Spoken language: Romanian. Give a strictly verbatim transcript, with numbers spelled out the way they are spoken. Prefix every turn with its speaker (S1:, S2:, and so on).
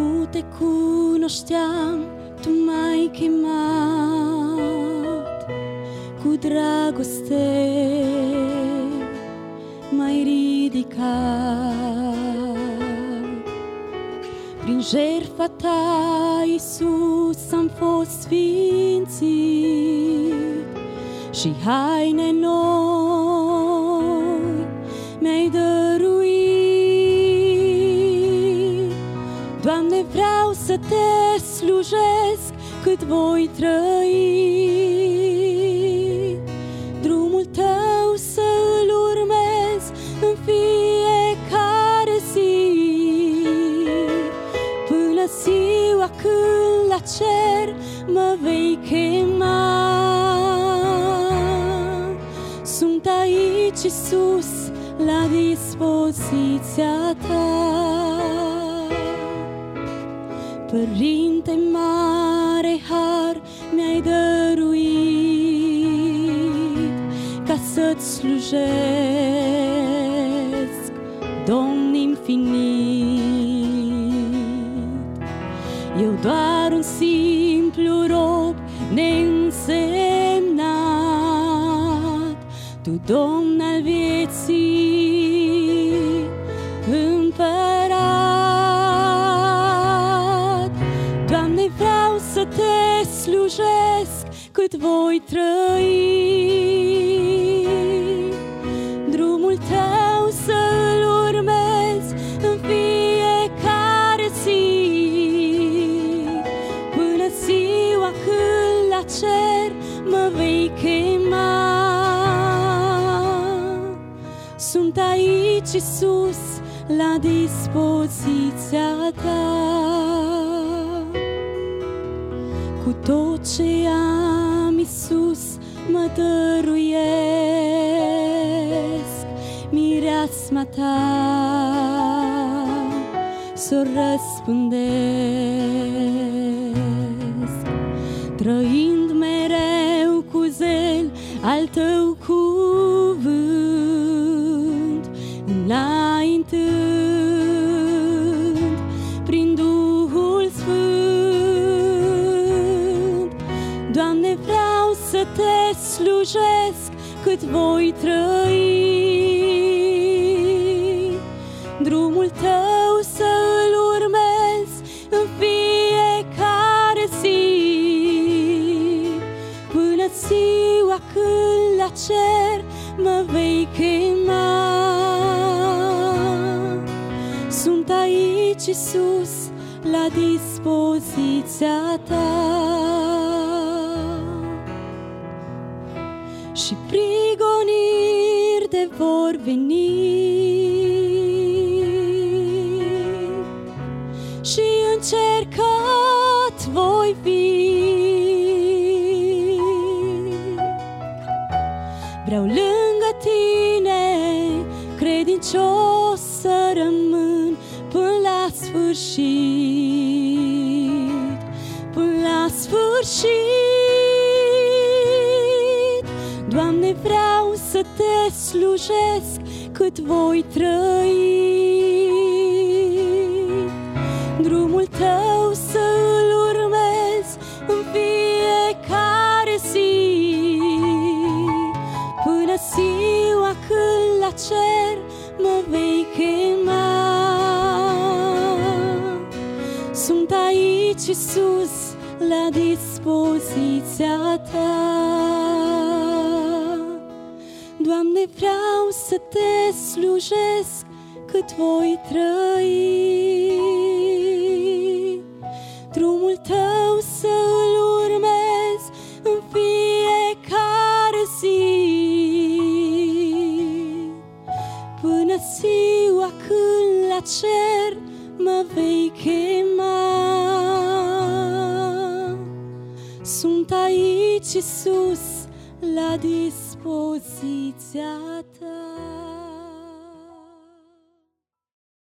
S1: Nu te cunoșteam, tu m-ai chemat, cu dragoste m-ai ridicat. Prin jertfa ta, Iisus, am fost sfințit și haine noi mi-ai dăruit. Doamne, vreau să te slujesc cât voi trăi, drumul tău să-l urmez în fiecare zi, până ziua când la cer mă vei chema. Sunt aici, Iisus, la dispoziția ta. Părinte mare har mi-ai dăruit ca să-ți slujesc, Domn infinit. Eu doar un simplu rob neînsemnat, Tu, Domn al vieții, Împărat. Doamne, vreau să te slujesc cât voi trăi, drumul tău să-l urmez în fiecare zi, până ziua când la cer mă vei chema. Sunt aici, Iisus, la dispoziția ta. Cu tot ce am, Iisus, mă dăruiesc, mireasma ta s-o răspândesc, trăind mereu cu zel al tău cuvânt, înaintând prin Duhul Sfânt. Doamne, vreau să te slujesc cât voi trăi, drumul tău să-l urmez în fiecare zi, până ziua când la cer mă vei chema. Sunt aici, Iisus, la dispoziția ta. Și prigoniri de vor veni și încercat voi fi, vreau lângă tine credincios să rămân până la sfârșit, până la sfârșit. Doamne, vreau să te slujesc cât voi trăi, drumul tău să-l urmez în fiecare zi, până ziua când la cer mă vei chema. Sunt aici, Iisus, la dispoziția ta. Doamne, vreau să te slujesc cât voi trăi, drumul tău să-l urmez în fiecare zi, până ziua când la cer mă vei chema. Sunt aici, Iisus, la dispoziția ta.